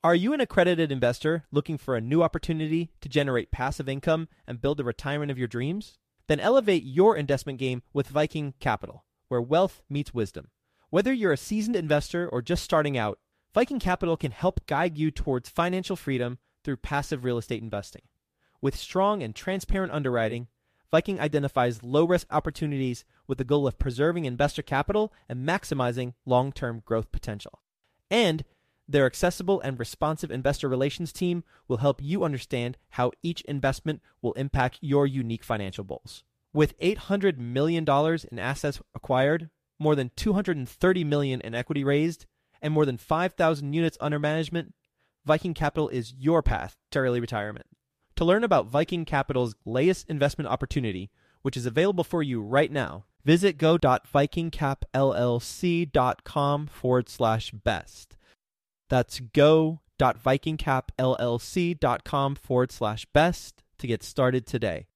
Are you an accredited investor looking for a new opportunity to generate passive income and build the retirement of your dreams? Then elevate your investment game with Viking Capital, where wealth meets wisdom. Whether you're a seasoned investor or just starting out, Viking Capital can help guide you towards financial freedom through passive real estate investing. With strong and transparent underwriting, Viking identifies low-risk opportunities with the goal of preserving investor capital and maximizing long-term growth potential. And their accessible and responsive investor relations team will help you understand how each investment will impact your unique financial goals. With $800 million in assets acquired, more than $230 million in equity raised, and more than 5,000 units under management, Viking Capital is your path to early retirement. To learn about Viking Capital's latest investment opportunity, which is available for you right now, visit go.vikingcapllc.com/best. That's go.vikingcapllc.com/best to get started today.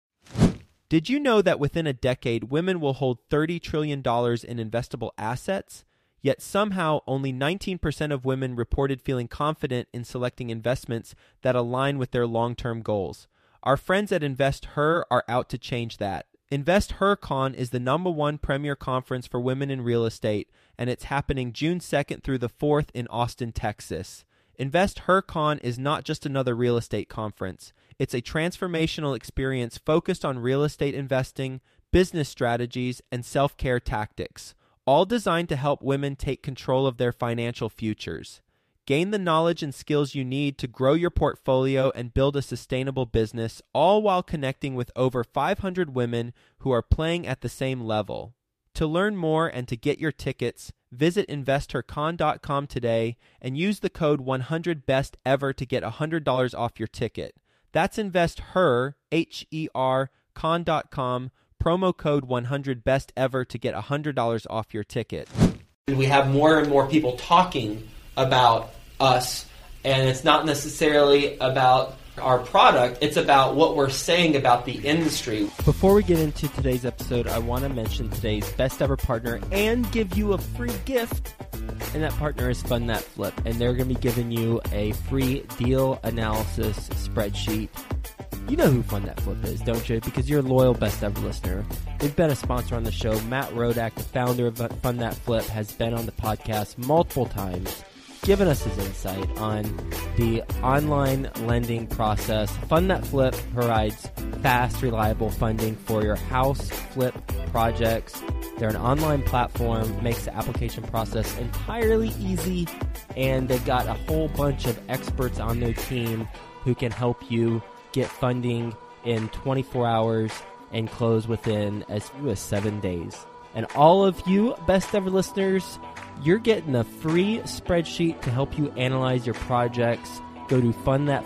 Did you know that within a decade, women will hold $30 trillion in investable assets? Yet somehow only 19% of women reported feeling confident in selecting investments that align with their long-term goals. Our friends at InvestHer are out to change that. InvestHerCon is the #1 premier conference for women in real estate, and it's happening June 2nd through the 4th in Austin, Texas. InvestHerCon is not just another real estate conference. It's a transformational experience focused on real estate investing, business strategies, and self-care tactics, all designed to help women take control of their financial futures. Gain the knowledge and skills you need to grow your portfolio and build a sustainable business, all while connecting with over 500 women who are playing at the same level. To learn more and to get your tickets, visit InvestHerCon.com today and use the code 100BESTEVER to get $100 off your ticket. That's InvestHer, H-E-R, con.com, promo code 100BESTEVER to get $100 off your ticket. We have more and more people talking about us, and it's not necessarily about our product, it's about what we're saying about the industry. Before we get into today's episode, I want to mention today's best ever partner and give you a free gift, and that partner is Fund That Flip, and they're going to be giving you a free deal analysis spreadsheet. You know who Fund That Flip is, don't you? Because you're a loyal best ever listener. They've been a sponsor on the show. Matt Rodak, the founder of Fund That Flip, has been on the podcast multiple times, given us his insight on the online lending process. Fund That Flip provides fast, reliable funding for your house flip projects. They're an online platform, makes the application process entirely easy, and they've got a whole bunch of experts on their team who can help you get funding in 24 hours and close within as few as 7 days. And all of you best ever listeners, you're getting a free spreadsheet to help you analyze your projects. Go to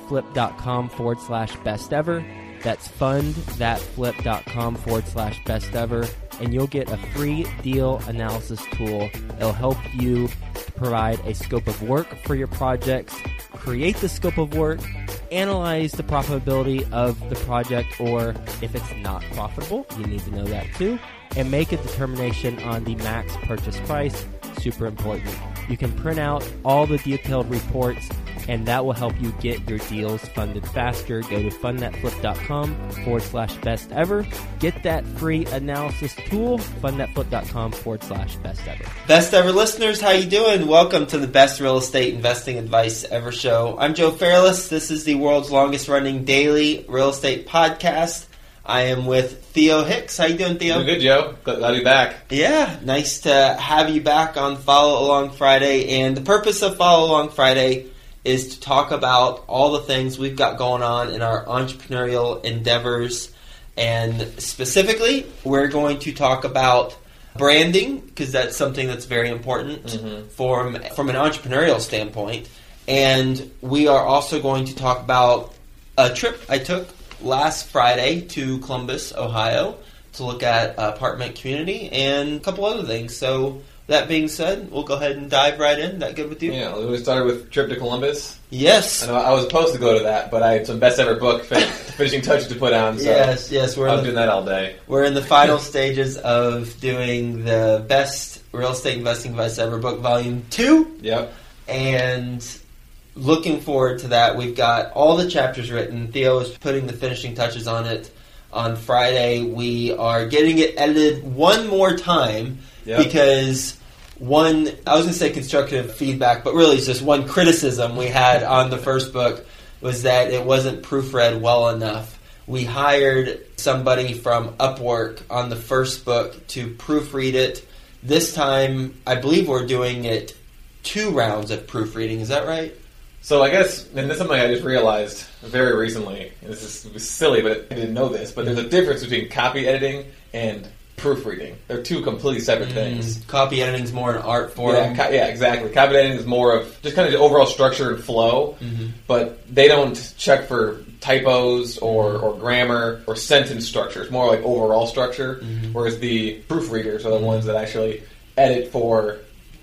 fundthatflip.com/bestever. That's fundthatflip.com/bestever. And you'll get a free deal analysis tool. It'll help you provide a scope of work for your projects, create the scope of work, analyze the profitability of the project, or if it's not profitable, you need to know that too, and make a determination on the max purchase price. Super important. You can print out all the detailed reports, and that will help you get your deals funded faster. Go to fundthatflip.com/bestever. Get that free analysis tool, fundthatflip.com/bestever. Best ever listeners, how you doing? Welcome to the best real estate investing advice ever show. I'm Joe Fairless. This is the world's longest running daily real estate podcast. I am with Theo Hicks. How you doing, Theo? Doing good, Joe. Glad to be back. Yeah, nice to have you back on Follow Along Friday. And the purpose of Follow Along Friday is to talk about all the things we've got going on in our entrepreneurial endeavors. And specifically, we're going to talk about branding, because that's something that's very important from an entrepreneurial standpoint. And we are also going to talk about a trip I took last Friday to Columbus, Ohio, to look at apartment community and a couple other things. So that being said, we'll go ahead and dive right in. That good with you? Yeah, we started with trip to Columbus. Yes. I know I was supposed to go to that, but I had some best ever book finishing touches to put on. So yes. I was doing that all day. We're in the final stages of doing the best real estate investing advice ever book, volume 2. Yep. And looking forward to that. We've got all the chapters written. Theo is putting the finishing touches on it. On Friday, we are getting it edited one more time because I was going to say constructive feedback, but really it's just one criticism we had on the first book was that it wasn't proofread well enough. We hired somebody from Upwork on the first book to proofread it. This time, I believe we're doing it 2 rounds of proofreading. Is that right? So I guess, and this is something I just realized very recently, and this is silly, but I didn't know this, but there's a difference between copy editing and proofreading. They're 2 completely separate things. Copy editing is more an art form. Yeah, exactly. Copy editing is more of just kind of the overall structure and flow, but they don't check for typos or grammar or sentence structure. It's more like overall structure, whereas the proofreaders are the ones that actually edit for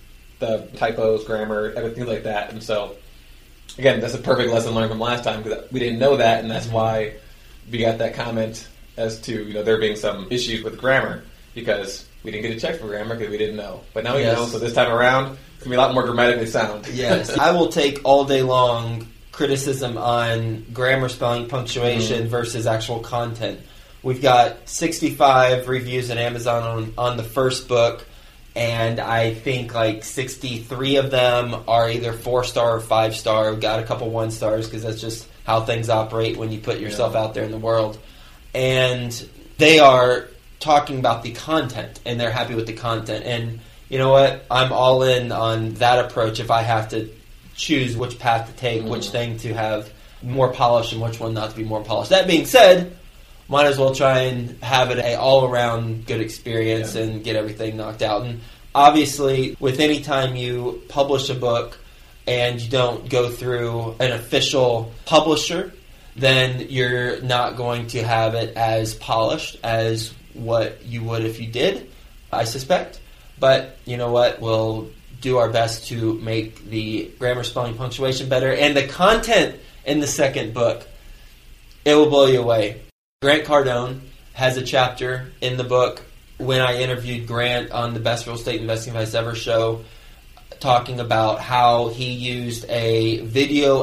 the typos, grammar, everything like that. And so, again, that's a perfect lesson learned from last time because we didn't know that, and that's why we got that comment as to there being some issues with grammar because we didn't get a check for grammar because we didn't know. But now we know, so this time around, it's going to be a lot more grammatically sound. Yes, I will take all day long criticism on grammar, spelling, punctuation versus actual content. We've got 65 reviews at Amazon on the first book, and I think like 63 of them are either 4-star or 5-star. We've got a couple 1-stars because that's just how things operate when you put yourself out there in the world. And they are talking about the content, and they're happy with the content. And you know what? I'm all in on that approach if I have to choose which path to take, which thing to have more polish and which one not to be more polished. That being said, might as well try and have it an all-around good experience and get everything knocked out. And obviously, with any time you publish a book and you don't go through an official publisher, then you're not going to have it as polished as what you would if you did, I suspect. But you know what? We'll do our best to make the grammar, spelling, punctuation better. And the content in the second book, it will blow you away. Grant Cardone has a chapter in the book when I interviewed Grant on the Best Real Estate Investing Advice Ever show, talking about how he used a video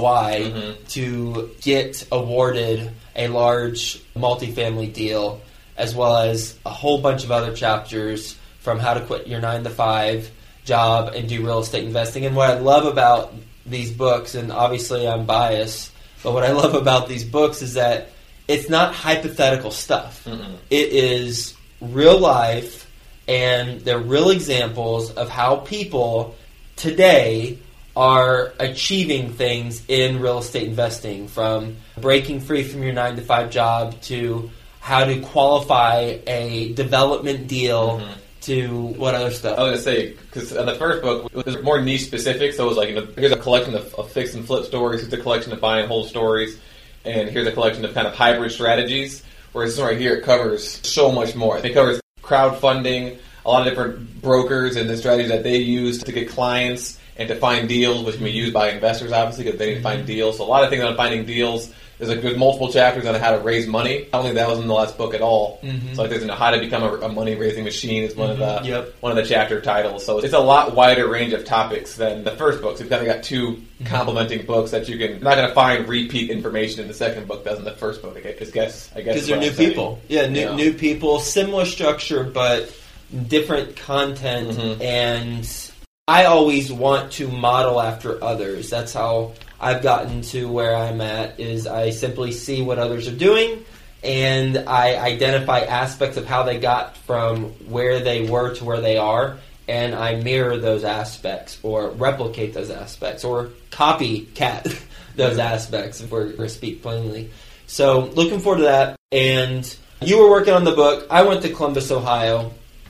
LOI to get awarded a large multifamily deal, as well as a whole bunch of other chapters from how to quit your 9-to-5 job and do real estate investing. And what I love about these books, and obviously I'm biased, but what I love about these books is that it's not hypothetical stuff. It is real life, and they're real examples of how people today are achieving things in real estate investing, from breaking free from your 9-to-5 job to how to qualify a development deal to what other stuff. I was going to say, because in the first book, it was more niche specific, so it was like, here's a collection of fix and flip stories, here's a collection of buy and hold stories, and here's a collection of kind of hybrid strategies, whereas this one right here, it covers so much more. It covers crowdfunding, a lot of different brokers and the strategies that they use to get clients and to find deals, which can be used by investors, obviously, because they need to find deals. So a lot of things on finding deals. There's multiple chapters on how to raise money. I don't think that was in the last book at all. So like there's how to become a money-raising machine is one of the chapter titles. So it's a lot wider range of topics than the first book. So you've kind of got 2 complementing books that you're not going to find repeat information in the second book does in the first book, I guess. Because they're new people. Yeah, new people. Similar structure, but different content. And I always want to model after others. That's how I've gotten to where I'm at, is I simply see what others are doing, and I identify aspects of how they got from where they were to where they are, and I mirror those aspects, or replicate those aspects, or copycat those aspects, if we're going to speak plainly. So, looking forward to that. And you were working on the book. I went to Columbus, Ohio.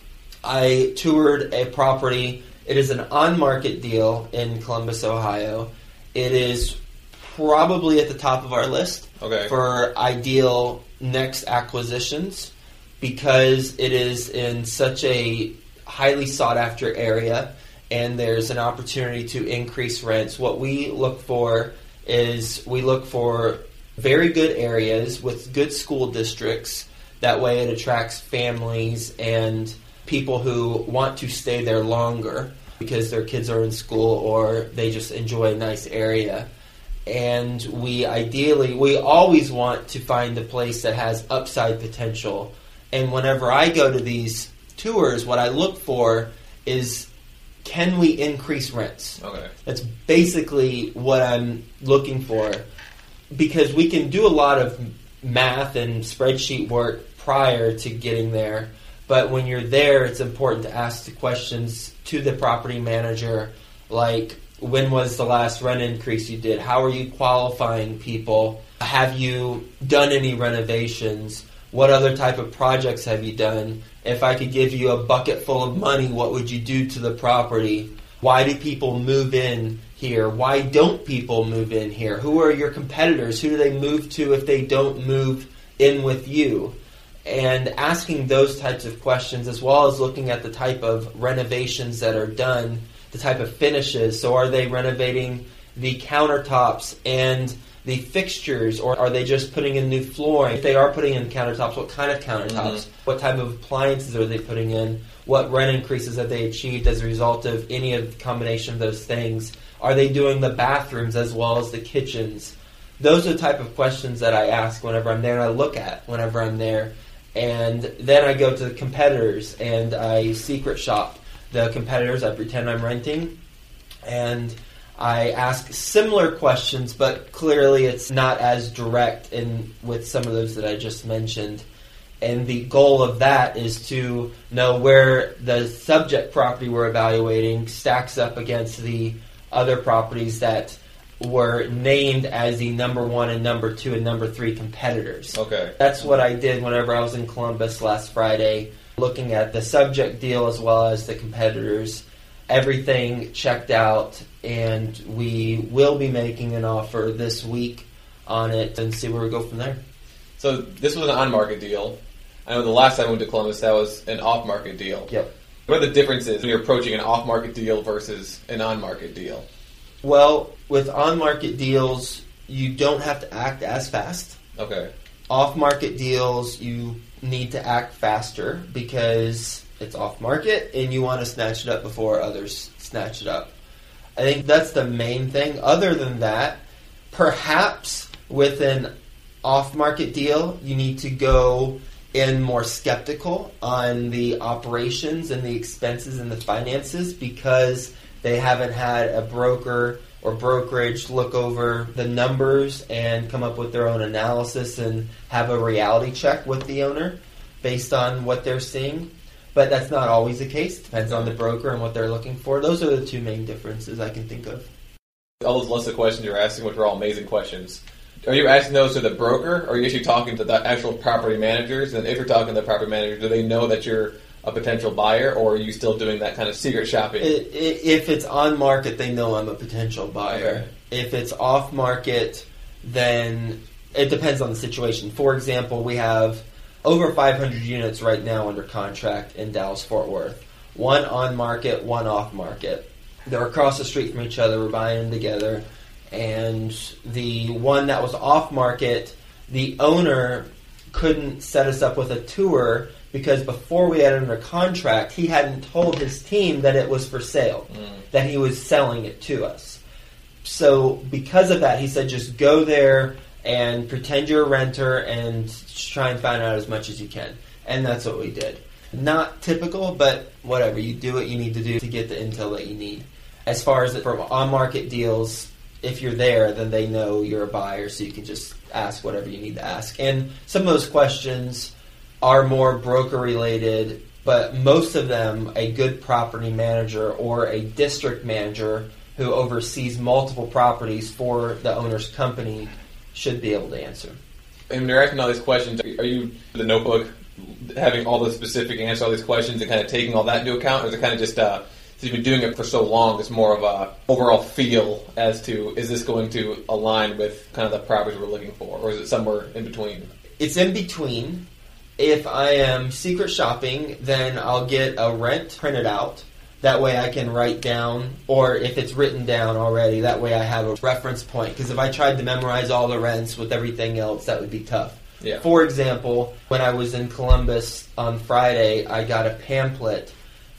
I toured a property. It is an on-market deal in Columbus, Ohio. It is probably at the top of our list for ideal next acquisitions because it is in such a highly sought-after area, and there's an opportunity to increase rents. What we look for is very good areas with good school districts. That way it attracts families and people who want to stay there longer. because their kids are in school or they just enjoy a nice area. And we always want to find a place that has upside potential. And whenever I go to these tours, what I look for is, can we increase rents? Okay. That's basically what I'm looking for. Because we can do a lot of math and spreadsheet work prior to getting there. But when you're there, it's important to ask the questions to the property manager, like, when was the last rent increase you did? How are you qualifying people? Have you done any renovations? What other type of projects have you done? If I could give you a bucket full of money, what would you do to the property? Why do people move in here? Why don't people move in here? Who are your competitors? Who do they move to if they don't move in with you? And asking those types of questions, as well as looking at the type of renovations that are done, the type of finishes. So are they renovating the countertops and the fixtures, or are they just putting in new flooring? If they are putting in countertops, what kind of countertops? What type of appliances are they putting in? What rent increases have they achieved as a result of any of the combination of those things? Are they doing the bathrooms as well as the kitchens? Those are the type of questions that I ask whenever I'm there, and I look at whenever I'm there. And then I go to the competitors, and I secret shop the competitors. I pretend I'm renting, and I ask similar questions, but clearly it's not as direct with some of those that I just mentioned. And the goal of that is to know where the subject property we're evaluating stacks up against the other properties that were named as the number 1 and number 2 and number 3 competitors. Okay. That's what I did whenever I was in Columbus last Friday, looking at the subject deal as well as the competitors. Everything checked out, and we will be making an offer this week on it and see where we go from there. So this was an on-market deal. I know the last time I went to Columbus, that was an off-market deal. Yep. What are the differences when you're approaching an off-market deal versus an on-market deal? Well, with on-market deals, you don't have to act as fast. Okay. Off-market deals, you need to act faster because it's off-market and you want to snatch it up before others snatch it up. I think that's the main thing. Other than that, perhaps with an off-market deal, you need to go in more skeptical on the operations and the expenses and the finances because they haven't had a broker or brokerage look over the numbers and come up with their own analysis and have a reality check with the owner based on what they're seeing. But that's not always the case. It depends on the broker and what they're looking for. Those are the two main differences I can think of. All those lists of questions you're asking, which are all amazing questions. Are you asking those to the broker, or are you actually talking to the actual property managers? And if you're talking to the property manager, do they know that you're a potential buyer, or are you still doing that kind of secret shopping? If it's on market, they know I'm a potential buyer. Okay. If it's off market, then it depends on the situation. For example, we have over 500 units right now under contract in Dallas-Fort Worth. One on market, one off market. They're across the street from each other. We're buying them together. And the one that was off market, the owner couldn't set us up with a tour because before we had it under contract, he hadn't told his team that it was for sale, that he was selling it to us. So because of that, he said, just go there and pretend you're a renter and try and find out as much as you can. And that's what we did. Not typical, but whatever. You do what you need to do to get the intel that you need. As far as for on-market deals, if you're there, then they know you're a buyer, so you can just ask whatever you need to ask. And some of those questions are more broker-related, but most of them, a good property manager or a district manager who oversees multiple properties for the owner's company should be able to answer. And when you're asking all these questions, are you, the notebook, having all the specific answers to all these questions and kind of taking all that into account, or is it kind of just, since you've been doing it for so long, it's more of a overall feel as to, is this going to align with kind of the properties we're looking for, or is it somewhere in between? It's in between. If I am secret shopping, then I'll get a rent printed out. That way I can write down, or if it's written down already, that way I have a reference point. Because if I tried to memorize all the rents with everything else, that would be tough. Yeah. For example, when I was in Columbus on Friday, I got a pamphlet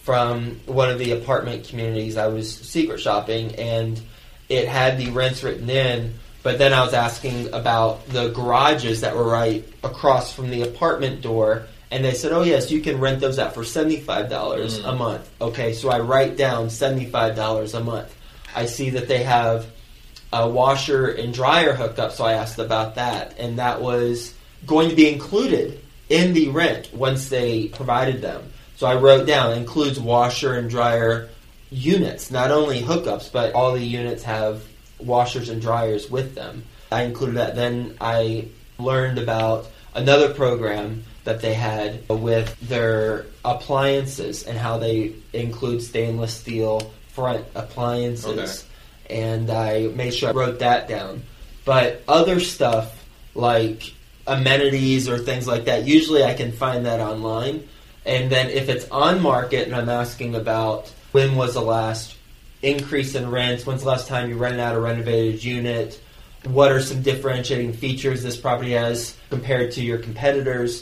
from one of the apartment communities. I was secret shopping, and it had the rents written in, but then I was asking about the garages that were right across from the apartment door, and they said, oh yes, you can rent those out for $75 a month. Okay, so I write down $75 a month. I see that they have a washer and dryer hookup, so I asked about that, and that was going to be included in the rent once they provided them. So I wrote down, it includes washer and dryer units, not only hookups, but all the units have washers and dryers with them. I included that. Then I learned about another program that they had with their appliances and how they include stainless steel front appliances. Okay. And I made sure I wrote that down. But other stuff like amenities or things like that, usually I can find that online. And then if it's on market and I'm asking about when was the last increase in rents, when's the last time you rented out a renovated unit, what are some differentiating features this property has compared to your competitors,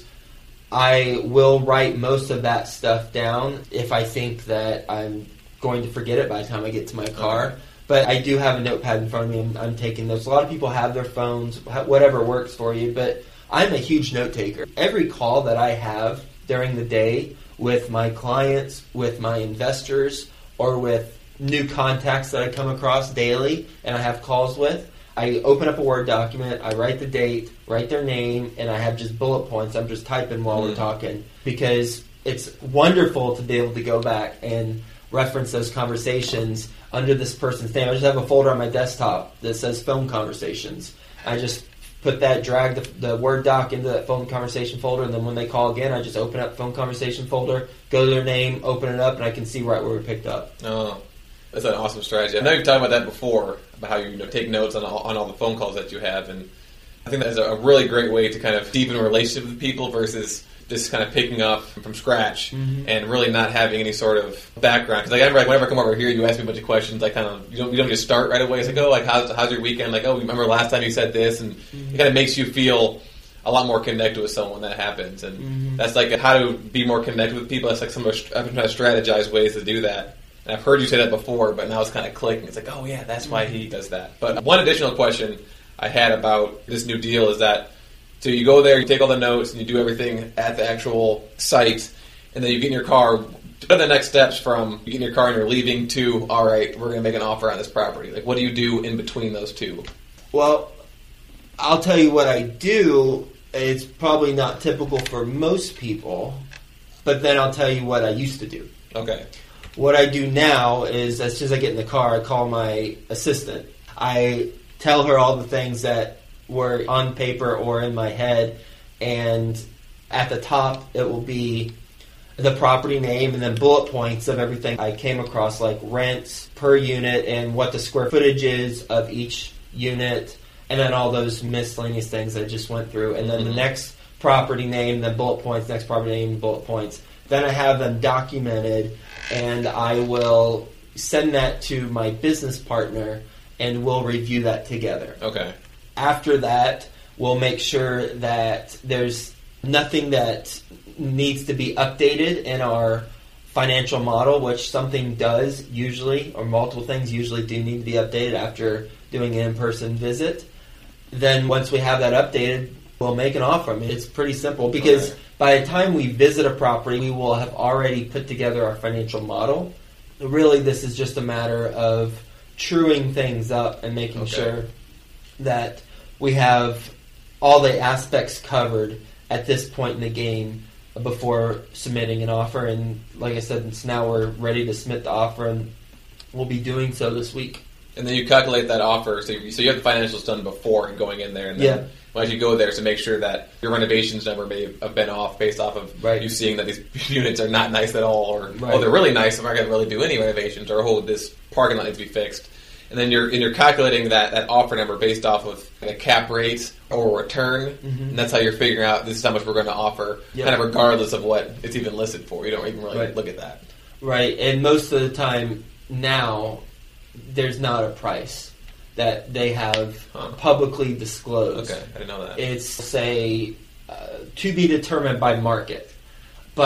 I will write most of that stuff down if I think that I'm going to forget it by the time I get to my car. Okay. But I do have a notepad in front of me. I'm taking notes. A lot of people have their phones, whatever works for you, but I'm a huge note taker. Every call that I have during the day with my clients, with my investors, or with new contacts that I come across daily and I have calls with, I open up a Word document, I write the date, write their name, and I have just bullet points. I'm just typing while we're talking because it's wonderful to be able to go back and reference those conversations under this person's name. I just have a folder on my desktop that says phone conversations. I just put that, drag the Word doc into that phone conversation folder, and then when they call again, I just open up phone conversation folder, go to their name, open it up, and I can see right where we picked up. Oh, that's an awesome strategy. I know you've talked about that before, about how you take notes on all the phone calls that you have, and I think that's a really great way to kind of deepen a relationship with people versus just kind of picking up from scratch and really not having any sort of background. Because I remember, whenever I come over here, you ask me a bunch of questions. I kind of you don't just start right away. It's like, oh, like how's your weekend? Like, oh, remember last time you said this, and it kind of makes you feel a lot more connected with someone when that happens. And that's like how to be more connected with people. That's like some of I've been trying to strategize ways to do that. And I've heard you say that before, but now it's kind of clicking. It's like, oh yeah, that's why he does that. But one additional question I had about this new deal is that, so you go there, you take all the notes, and you do everything at the actual site, and then you get in your car. What are the next steps from you get in your car and you're leaving to, all right, we're going to make an offer on this property? Like, what do you do in between those two? Well, I'll tell you what I do. It's probably not typical for most people, but then I'll tell you what I used to do. Okay. What I do now is, as soon as I get in the car, I call my assistant. I tell her all the things that were on paper or in my head, and at the top it will be the property name and then bullet points of everything I came across, like rents per unit and what the square footage is of each unit, and then all those miscellaneous things I just went through, and then the next property name, then bullet points, next property name, bullet points. Then I have them documented, and I will send that to my business partner, and we'll review that together. Okay. After that, we'll make sure that there's nothing that needs to be updated in our financial model, which something does usually, or multiple things usually do need to be updated after doing an in-person visit. Then once we have that updated, we'll make an offer. I mean, it's pretty simple because by the time we visit a property, we will have already put together our financial model. Really, this is just a matter of truing things up and making sure that we have all the aspects covered at this point in the game before submitting an offer. And like I said, now we're ready to submit the offer, and we'll be doing so this week. And then you calculate that offer, so you have the financials done before going in there, and then once you go there to make sure that your renovations number may have been off based off of you seeing that these units are not nice at all, or oh, they're really nice, I'm not going to really do any renovations, or oh, this parking lot needs to be fixed. And then you're calculating that offer number based off of a cap rate or return, and that's how you're figuring out this is how much we're going to offer, kind of regardless of what it's even listed for. You don't even really look at that. Right, and most of the time now, there's not a price that they have publicly disclosed. Okay, I didn't know that. It's, say, to be determined by market. But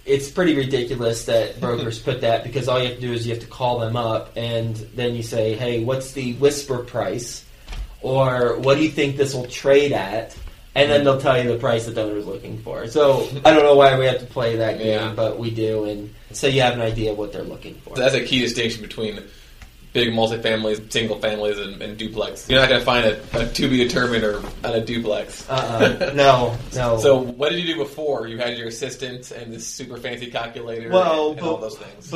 it's pretty ridiculous that brokers put that, because all you have to do is you have to call them up and then you say, hey, what's the whisper price? Or what do you think this will trade at? And then they'll tell you the price that the owner's looking for. So I don't know why we have to play that game, but we do. And so you have an idea of what they're looking for. So that's a key distinction between big multifamilies, single families, and duplex. You're not going to find a to be determined or on a duplex. No. So what did you do before? You had your assistant and this super fancy calculator and all those things.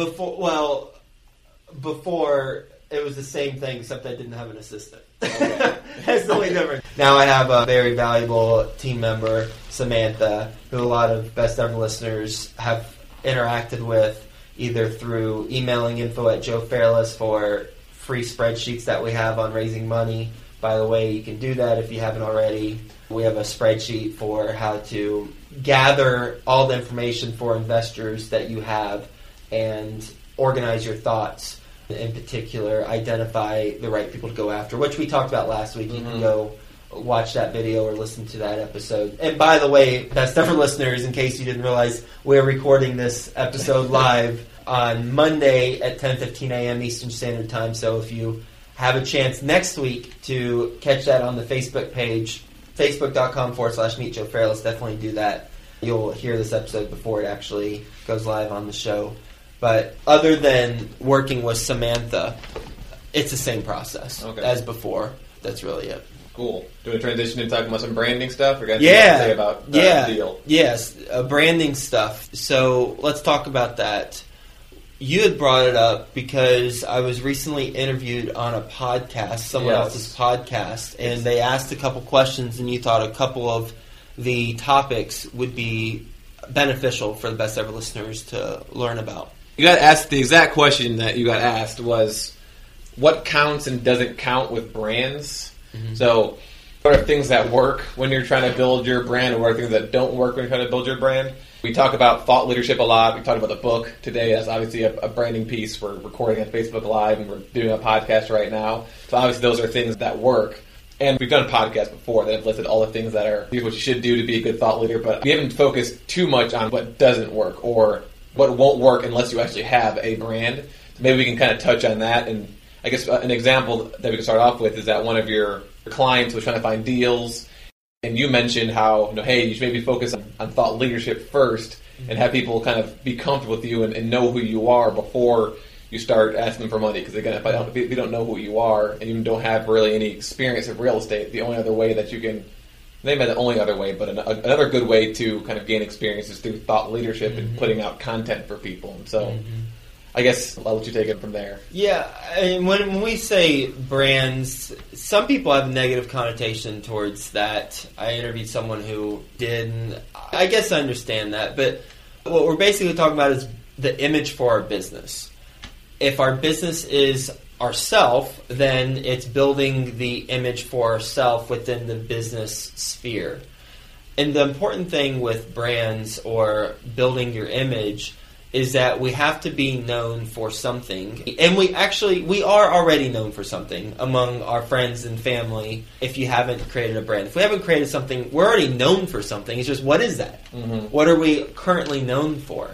Before it was the same thing, except I didn't have an assistant. Okay. That's the only difference. Now I have a very valuable team member, Samantha, who a lot of Best Ever listeners have interacted with, either through emailing info@joefairless for free spreadsheets that we have on raising money. By the way, you can do that if you haven't already. We have a spreadsheet for how to gather all the information for investors that you have and organize your thoughts. In particular, identify the right people to go after, which we talked about last week. You can go watch that video or listen to that episode. And by the way, Best Ever listeners, in case you didn't realize, we're recording this episode live on Monday at 10:15 a.m. Eastern Standard Time. So if you have a chance next week to catch that on the Facebook page, facebook.com/Meet Joe Fairless, definitely do that. You'll hear this episode before it actually goes live on the show. But other than working with Samantha, it's the same process as before. That's really it. Cool. Doing a transition and talking about some branding stuff? Or got anything to say about the deal? Yes, branding stuff. So let's talk about that. You had brought it up because I was recently interviewed on a podcast, someone else's podcast, and they asked a couple questions, and you thought a couple of the topics would be beneficial for the Best Ever listeners to learn about. You got asked, the exact question that you got asked was, what counts and doesn't count with brands? Mm-hmm. So, what are things that work when you're trying to build your brand, and what are things that don't work when you're trying to build your brand? We talk about thought leadership a lot. We talked about the book today. That's obviously a branding piece. We're recording on Facebook Live, and we're doing a podcast right now. So obviously those are things that work. And we've done podcasts before that have listed all the things that are what you should do to be a good thought leader, but we haven't focused too much on what doesn't work or what won't work unless you actually have a brand. So maybe we can kind of touch on that. And I guess an example that we can start off with is that one of your clients was trying to find deals, and you mentioned how, hey, you should maybe focus on thought leadership first and have people kind of be comfortable with you and know who you are before you start asking them for money. Because again, if you don't know who you are and you don't have really any experience of real estate, the only other way that you can, maybe not the only other way, but another good way to kind of gain experience is through thought leadership and putting out content for people. And so I guess I'll let you take it from there. Yeah, and when we say brands, some people have a negative connotation towards that. I interviewed someone who did, and I guess I understand that. But what we're basically talking about is the image for our business. If our business is ourself, then it's building the image for ourself within the business sphere. And the important thing with brands or building your image is that we have to be known for something. And we are already known for something among our friends and family if you haven't created a brand. If we haven't created something, we're already known for something. It's just, what is that? Mm-hmm. What are we currently known for?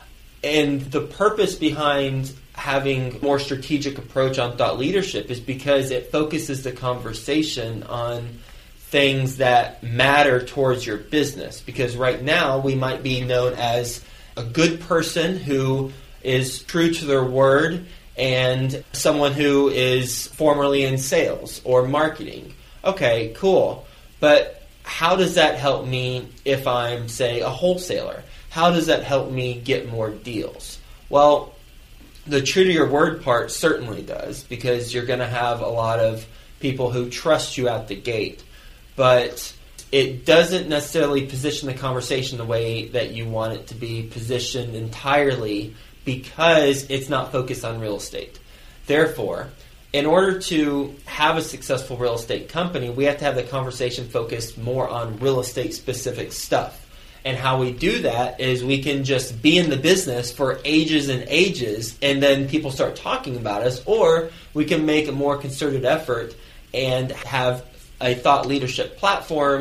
And the purpose behind having a more strategic approach on thought leadership is because it focuses the conversation on things that matter towards your business. Because right now, we might be known as a good person who is true to their word and someone who is formerly in sales or marketing. Okay, cool. But how does that help me if I'm, say, a wholesaler? How does that help me get more deals? Well, the true to your word part certainly does, because you're going to have a lot of people who trust you out the gate. But it doesn't necessarily position the conversation the way that you want it to be positioned entirely, because it's not focused on real estate. Therefore, in order to have a successful real estate company, we have to have the conversation focused more on real estate specific stuff. And how we do that is we can just be in the business for ages and ages, and then people start talking about us, or we can make a more concerted effort and have a thought leadership platform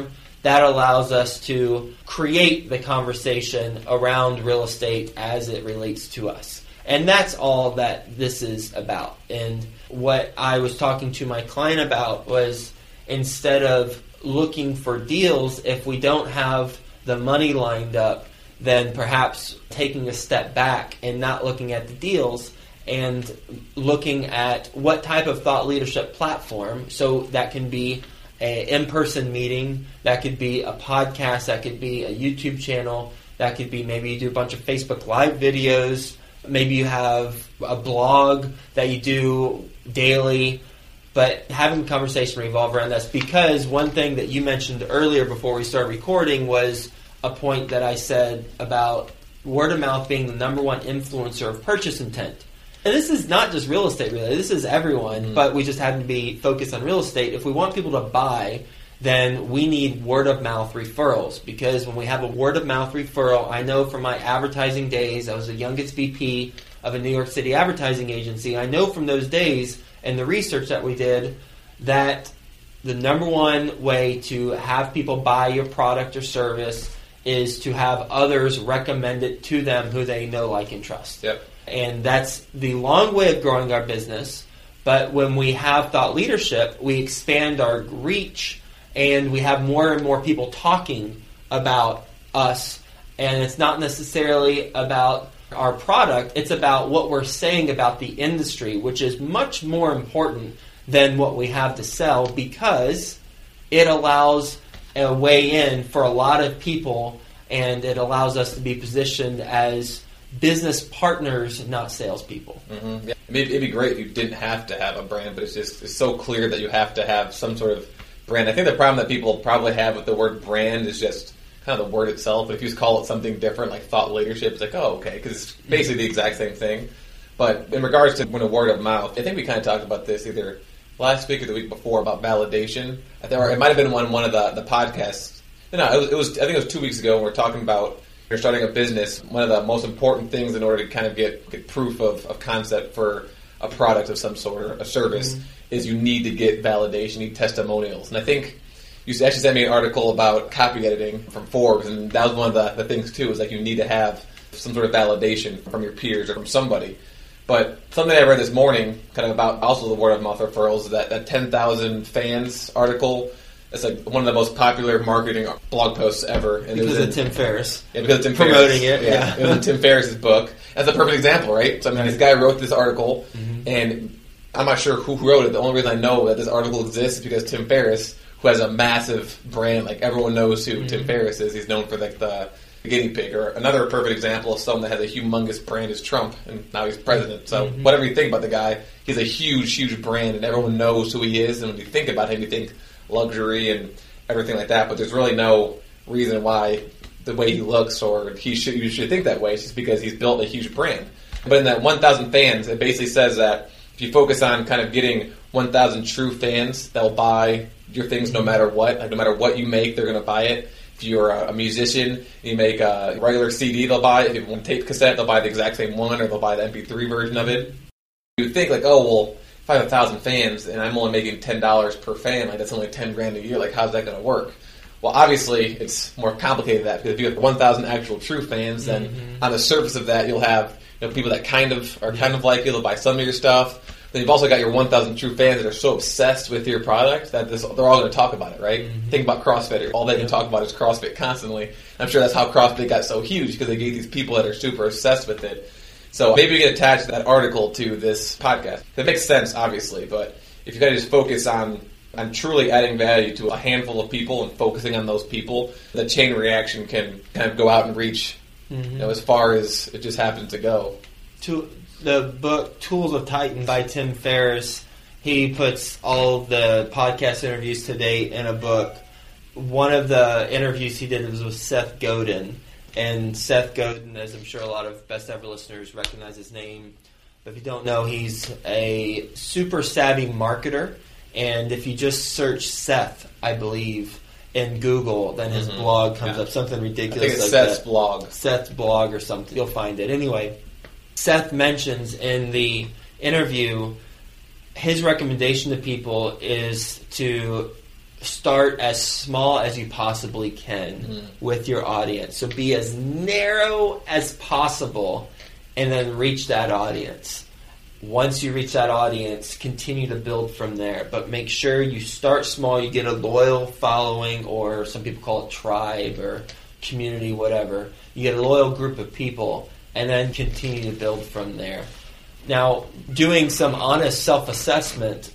that allows us to create the conversation around real estate as it relates to us. And that's all that this is about. And what I was talking to my client about was, instead of looking for deals, if we don't have the money lined up, then perhaps taking a step back and not looking at the deals and looking at what type of thought leadership platform. So that can be an in-person meeting, that could be a podcast, that could be a YouTube channel, that could be maybe you do a bunch of Facebook Live videos, maybe you have a blog that you do daily, but having a conversation revolve around this. Because one thing that you mentioned earlier before we started recording was a point that I said about word of mouth being the number one influencer of purchase intent. And this is not just real estate related, this is everyone, but we just happen to be focused on real estate. If we want people to buy, then we need word of mouth referrals, because when we have a word of mouth referral, I know from my advertising days, I was the youngest VP of a New York City advertising agency, I know from those days and the research that we did that the number one way to have people buy your product or service is to have others recommend it to them who they know, like, and trust. Yep. And that's the long way of growing our business. But when we have thought leadership, we expand our reach and we have more and more people talking about us. And it's not necessarily about our product, it's about what we're saying about the industry, which is much more important than what we have to sell, because it allows a way in for a lot of people, and it allows us to be positioned as business partners, not salespeople. Mm-hmm. Yeah. It'd be great if you didn't have to have a brand, but it's so clear that you have to have some sort of brand. I think the problem that people probably have with the word brand is just kind of the word itself. But if you just call it something different, like thought leadership, it's like, oh, okay, because it's basically the exact same thing. But in regards to when a word of mouth, I think we kind of talked about this either last week or the week before about validation. I think, or it might have been one of the podcasts. No, it was. I think it was 2 weeks ago. When we were talking about you're starting a business. One of the most important things in order to kind of get proof of concept for a product of some sort or a service is you need to get validation, you need testimonials. And I think you actually sent me an article about copy editing from Forbes, and that was one of the things too, is like you need to have some sort of validation from your peers or from somebody. But something I read this morning, kind of about also the word of mouth referrals, is that 10,000 fans article. It's like one of the most popular marketing blog posts ever. And because of Tim Ferriss. Yeah, because of Tim promoting Ferriss. it. Yeah. It was in Tim Ferriss's book. That's a perfect example, right? So I mean, this guy wrote this article, and I'm not sure who wrote it. The only reason I know that this article exists is because Tim Ferriss, who has a massive brand, like everyone knows who Tim Ferriss is. He's known for like the guinea pig. Or another perfect example of someone that has a humongous brand is Trump, and now he's president. So whatever you think about the guy, he's a huge, huge brand, and everyone knows who he is. And when you think about him, you think luxury and everything like that. But there's really no reason why the way he looks or you should think that way. It's just because he's built a huge brand. But in that 1,000 fans, it basically says that if you focus on kind of getting 1,000 true fans that'll buy your things no matter what, like no matter what you make, they're going to buy it. If you're a musician, you make a regular CD, they'll buy it. If you want a tape cassette, they'll buy the exact same one, or they'll buy the MP3 version of it. You would think like, oh, well, if I have 1,000 fans and I'm only making $10 per fan, like that's only $10,000 a year, like how's that going to work? Well, obviously, it's more complicated than that, because if you have 1,000 actual true fans, then on the surface of that, you'll have people that kind of like you, they'll buy some of your stuff. Then you've also got your 1,000 true fans that are so obsessed with your product that they're all going to talk about it, right? Think about CrossFitters. All they can talk about is CrossFit constantly. I'm sure that's how CrossFit got so huge, because they get these people that are super obsessed with it. So maybe we can attach that article to this podcast. It makes sense, obviously, but if you kind of just focus on truly adding value to a handful of people and focusing on those people, the chain reaction can kind of go out and reach as far as it just happens to go. To the book Tools of Titan by Tim Ferriss, he puts all of the podcast interviews to date in a book. One of the interviews he did was with Seth Godin. And Seth Godin, as I'm sure a lot of Best Ever listeners recognize his name, but if you don't know, he's a super savvy marketer. And if you just search Seth, I believe, in Google, then his blog comes up, something ridiculous. I think it's like Seth's blog. Seth's blog or something. You'll find it. Anyway, Seth mentions in the interview his recommendation to people is to start as small as you possibly can with your audience. So be as narrow as possible and then reach that audience. Once you reach that audience, continue to build from there. But make sure you start small, you get a loyal following, or some people call it tribe or community, whatever. You get a loyal group of people and then continue to build from there. Now, doing some honest self-assessment,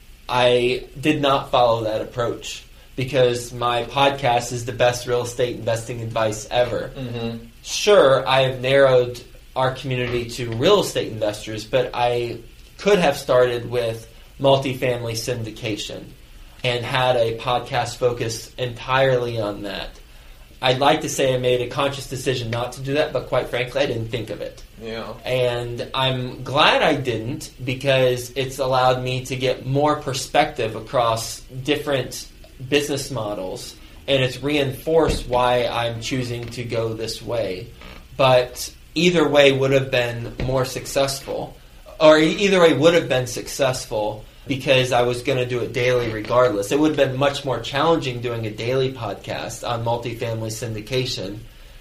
I did not follow that approach because my podcast is the best real estate investing advice ever. Mm-hmm. Sure, I have narrowed our community to real estate investors, but I could have started with multifamily syndication and had a podcast focused entirely on that. I'd like to say I made a conscious decision not to do that, but quite frankly, I didn't think of it. Yeah. And I'm glad I didn't because it's allowed me to get more perspective across different business models, and it's reinforced why I'm choosing to go this way. But either way would have been more successful, or either way would have been successful because I was going to do it daily regardless. It would have been much more challenging doing a daily podcast on multifamily syndication.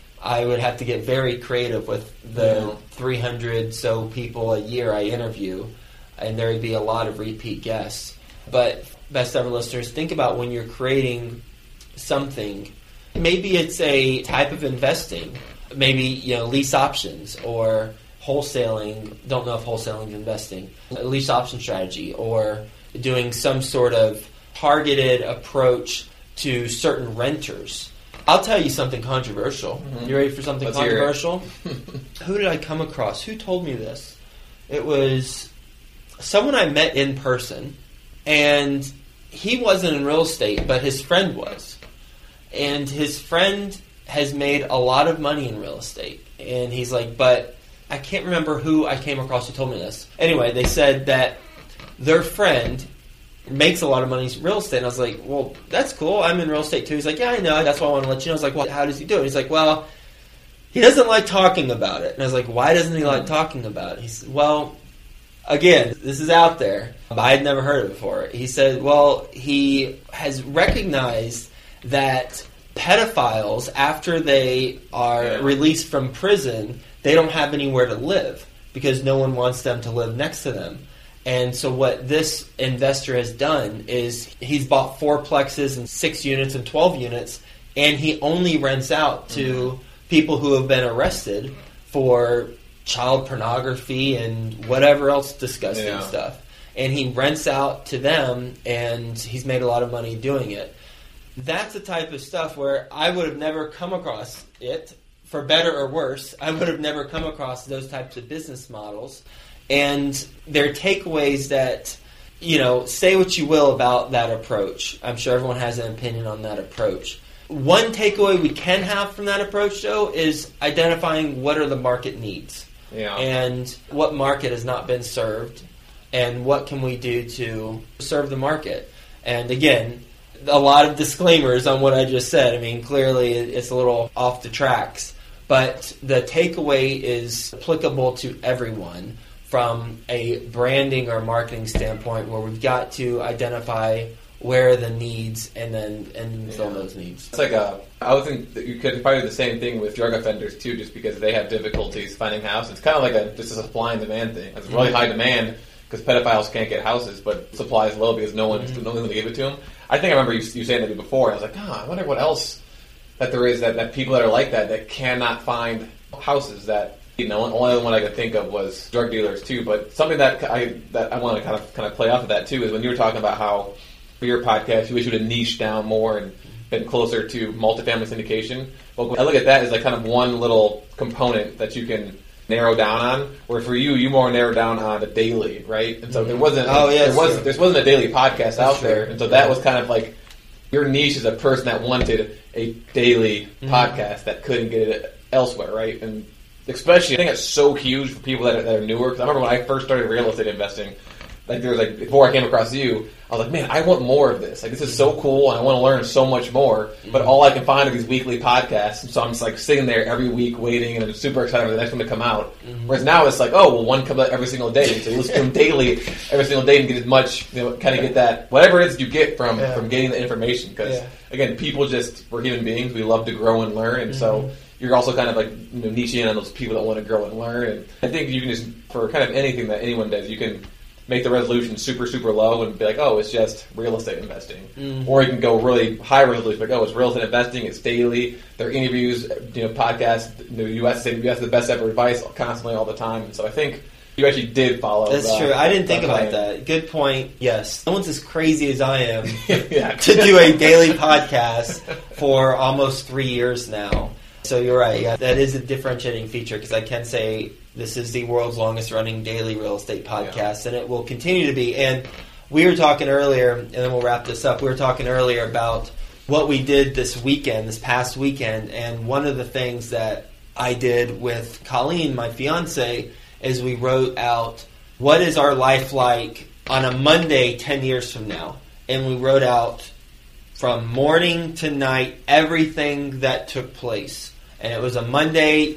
I would have to get very creative with the 300 so people a year I interview, and there would be a lot of repeat guests. But best ever listeners, think about when you're creating something. Maybe it's a type of investing. Maybe, lease options or wholesaling. Don't know if wholesaling is investing. A lease option strategy, or doing some sort of targeted approach to certain renters. I'll tell you something controversial. Mm-hmm. You ready for something controversial? Who did I come across? Who told me this? It was someone I met in person, and he wasn't in real estate, but his friend was. And his friend has made a lot of money in real estate. And he's like, but I can't remember who I came across who told me this. Anyway, they said that their friend makes a lot of money in real estate. And I was like, well, that's cool. I'm in real estate too. He's like, yeah, I know. That's why I want to let you know. I was like, well, how does he do it? He's like, well, he doesn't like talking about it. And I was like, why doesn't he like talking about it? He said, well, again, this is out there. I had never heard of it before. He said, well, he has recognized that pedophiles, after they are released from prison, they don't have anywhere to live because no one wants them to live next to them. And so what this investor has done is he's bought 4 plexes and 6 units and 12 units, and he only rents out to people who have been arrested for child pornography and whatever else disgusting stuff. And he rents out to them, and he's made a lot of money doing it. That's the type of stuff where I would have never come across it, for better or worse. I would have never come across those types of business models. And they're takeaways that, say what you will about that approach. I'm sure everyone has an opinion on that approach. One takeaway we can have from that approach, though, is identifying what are the market needs. Yeah. And what market has not been served, and what can we do to serve the market. And again, a lot of disclaimers on what I just said. I mean, clearly it's a little off the tracks. But the takeaway is applicable to everyone from a branding or marketing standpoint, where we've got to identify where are the needs and fill those needs. It's like I would think that you could probably do the same thing with drug offenders too, just because they have difficulties finding houses. It's kind of like just a supply and demand thing. It's really high demand because pedophiles can't get houses, but supply is low because no one's going to give it to them. I think I remember you saying that to me before, and I was like, I wonder what else that there is that people that are like that cannot find houses. That only one I could think of was drug dealers too. But something that I want to kind of play off of that too is when you were talking about how for your podcast you wish you would have niched down more and been closer to multifamily syndication. Well, I look at that as like kind of one little component that you can narrow down on. Where for you more narrowed down on the daily, right? And so there wasn't a daily podcast out there, and so that was kind of like your niche is a person that wanted a daily podcast that couldn't get it elsewhere, right? And especially, I think it's so huge for people that are newer. Because I remember when I first started real estate investing, like there was like before I came across you, I was like, man, I want more of this. Like this is so cool, and I want to learn so much more. But all I can find are these weekly podcasts, so I'm just like sitting there every week waiting, and I'm super excited for the next one to come out. Whereas now it's like, oh, well, one comes out every single day, so you listen to them daily, every single day, and get as much, kind of get that whatever it is you get from getting the information. Because again, people we're human beings, we love to grow and learn, and so. You're also kind of like niche in on those people that want to grow and learn. And I think you can just, for kind of anything that anyone does, you can make the resolution super, super low and be like, oh, it's just real estate investing. Or you can go really high resolution, like, oh, it's real estate investing, it's daily, there are interviews, podcasts, US the best ever advice constantly all the time. And so I think you actually did follow. That's true. I didn't think about that. Good point. Yes. No one's as crazy as I am yeah. to do a daily podcast for almost 3 years now. So you're right. Yeah, that is a differentiating feature because I can say this is the world's longest running daily real estate podcast, and it will continue to be. And we were talking earlier, and then we'll wrap this up. We were talking earlier about what we did this past weekend, and one of the things that I did with Colleen, my fiance, is we wrote out what is our life like on a Monday 10 years from now, and we wrote out from morning to night everything that took place. And it was a Monday,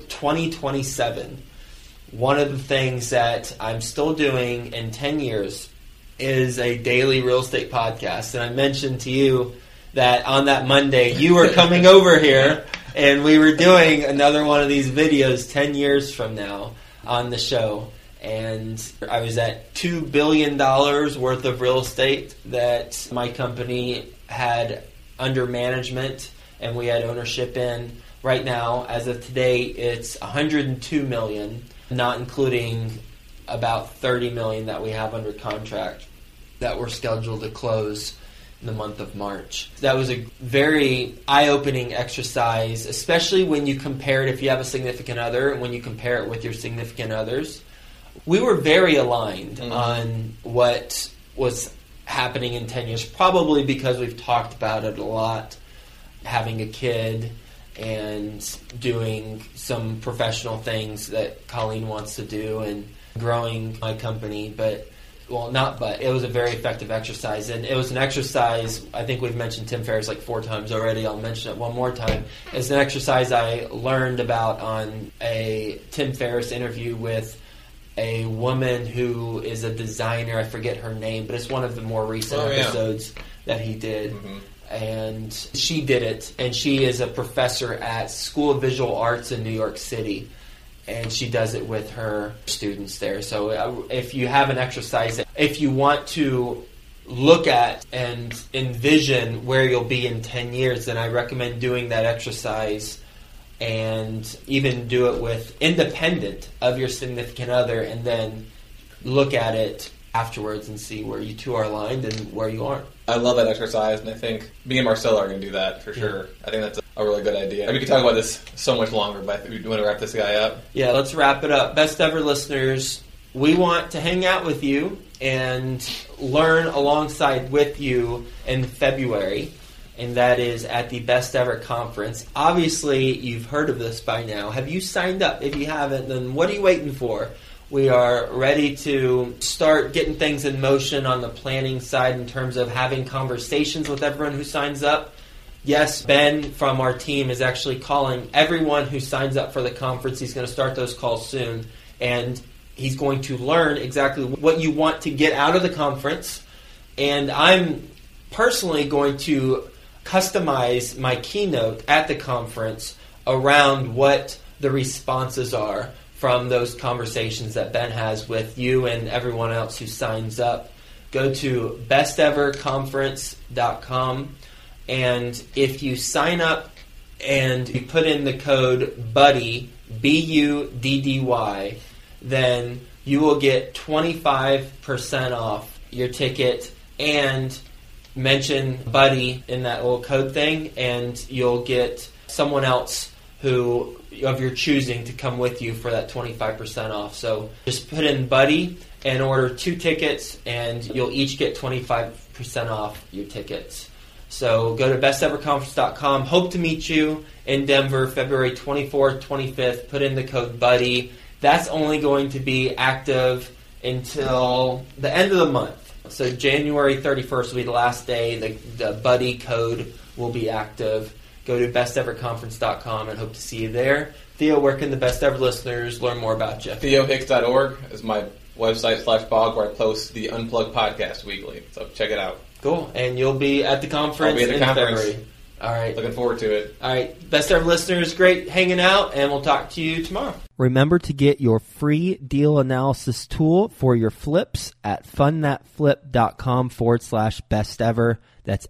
2027. One of the things that I'm still doing in 10 years is a daily real estate podcast. And I mentioned to you that on that Monday, you were coming over here, and we were doing another one of these videos 10 years from now on the show. And I was at $2 billion worth of real estate that my company had under management and we had ownership in. Right now, as of today, it's $102 million, not including about $30 million that we have under contract that we're scheduled to close in the month of March. That was a very eye-opening exercise, especially when you compare it, if you have a significant other, and when you compare it with your significant others. We were very aligned on what was happening in 10 years, probably because we've talked about it a lot, having a kid and doing some professional things that Colleen wants to do and growing my company. It was a very effective exercise. And it was an exercise, I think we've mentioned Tim Ferriss like 4 times already. I'll mention it one more time. It's an exercise I learned about on a Tim Ferriss interview with a woman who is a designer. I forget her name, but it's one of the more recent episodes that he did. And she did it, and she is a professor at School of Visual Arts in New York City, and she does it with her students there. So if you have an exercise, if you want to look at and envision where you'll be in 10 years, then I recommend doing that exercise and even do it with independent of your significant other, and then look at it afterwards and see where you two are aligned and where you aren't. I love that exercise, and I think me and Marcella are going to do that for sure. I think that's a really good idea. We could talk about this so much longer, but I think we want to wrap this guy up. Yeah, let's wrap it up. Best ever listeners, we want to hang out with you and learn alongside with you in February, and that is at the Best Ever Conference. Obviously, you've heard of this by now. Have you signed up? If you haven't, then what are you waiting for? We are ready to start getting things in motion on the planning side in terms of having conversations with everyone who signs up. Yes, Ben from our team is actually calling everyone who signs up for the conference. He's going to start those calls soon, and he's going to learn exactly what you want to get out of the conference. And I'm personally going to customize my keynote at the conference around what the responses are from those conversations that Ben has with you and everyone else who signs up. Go to besteverconference.com, and if you sign up and you put in the code BUDDY, BUDDY, then you will get 25% off your ticket, and mention Buddy in that little code thing, and you'll get someone else who of your choosing to come with you for that 25% off. So just put in Buddy and order 2 tickets, and you'll each get 25% off your tickets. So go to besteverconference.com. Hope to meet you in Denver, February 24th, 25th. Put in the code BUDDY. That's only going to be active until the end of the month. So January 31st will be the last day. The buddy code will be active. Go to besteverconference.com and hope to see you there. Theo, where can the Best Ever listeners learn more about you? TheoHicks.org is my website /blog where I post the Unplugged podcast weekly. So check it out. Cool. And you'll be at the conference I'll be at the conference. February. All right. Looking forward to it. All right. Best Ever listeners, great hanging out, and we'll talk to you tomorrow. Remember to get your free deal analysis tool for your flips at fundthatflip.com/bestever. That's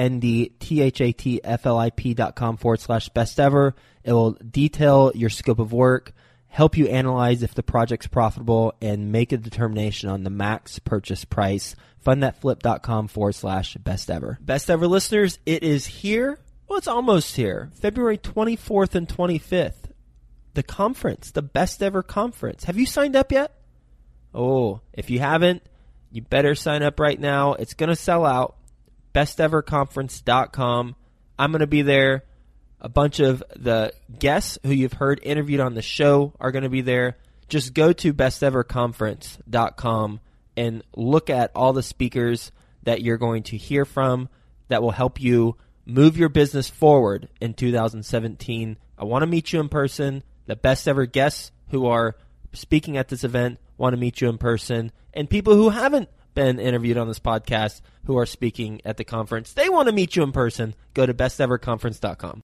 fundthatflip.com/bestever. It will detail your scope of work, help you analyze if the project's profitable, and make a determination on the max purchase price. fundthatflip.com/bestever. Best Ever listeners, it is here. Well, it's almost here. February 24th and 25th. The conference, the Best Ever Conference. Have you signed up yet? Oh, if you haven't, you better sign up right now. It's going to sell out. besteverconference.com. I'm going to be there. A bunch of the guests who you've heard interviewed on the show are going to be there. Just go to besteverconference.com and look at all the speakers that you're going to hear from that will help you move your business forward in 2017. I want to meet you in person. The Best Ever guests who are speaking at this event want to meet you in person. And people who haven't been interviewed on this podcast who are speaking at the conference, they want to meet you in person. Go to besteverconference.com.